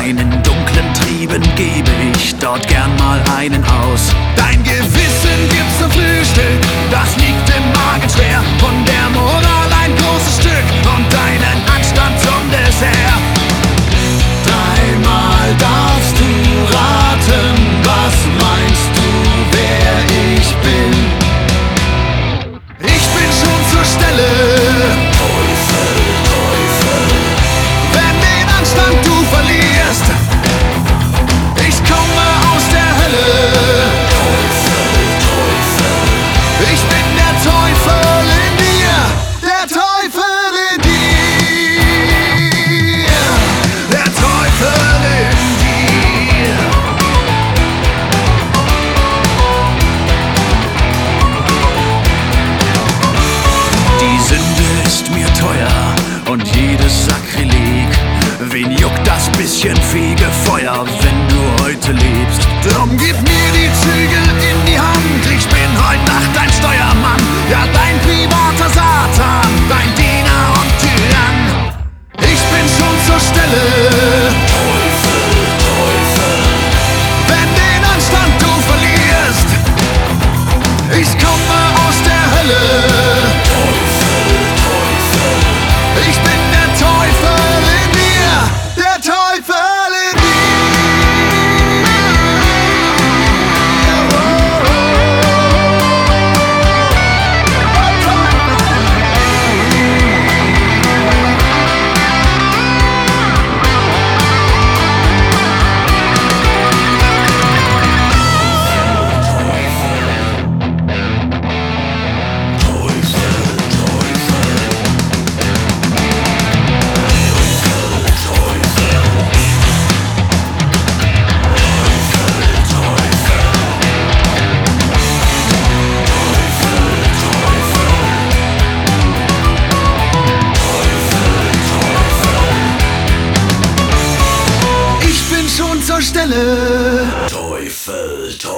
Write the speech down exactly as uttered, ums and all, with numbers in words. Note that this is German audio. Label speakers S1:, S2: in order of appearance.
S1: meinen dunklen Trieben gebe ich dort gern mal einen aus. Dein Gewissen gibt's zum Frühstück, das liegt im Magen schwer. Von der Moral ein großes Stück und deinen Anstand zum Dessert. Dreimal darfst du raten, was meinst du, wer ich bin? Ich bin schon zur Stelle. Teufel, Teufel. Wenn den Anstand du verlierst, ich komme aus der Hölle. Teufel, Teufel. Ich bin der Teufel in dir, der Teufel in dir, der Teufel in dir. Die Sünde ist mir teuer und jedes Sakrileg. Wen juckt das bisschen Fegefeuer, wenn du heute lebst? Drum gib mir die Zügel in die Hand, ich bin heute Nacht dein Steuermann. Ja, dein privater Satan, dein Diener und Tyrann. Ich bin schon zur Stelle. Teufel, Teufel. Wenn den Anstand du verlierst, ich komme aus der Hölle. Teufel, Teufel. Ich bin der Teufel in dir, der Teufel in dir. Ich bin schon zur Stelle. Teufel, Teufel.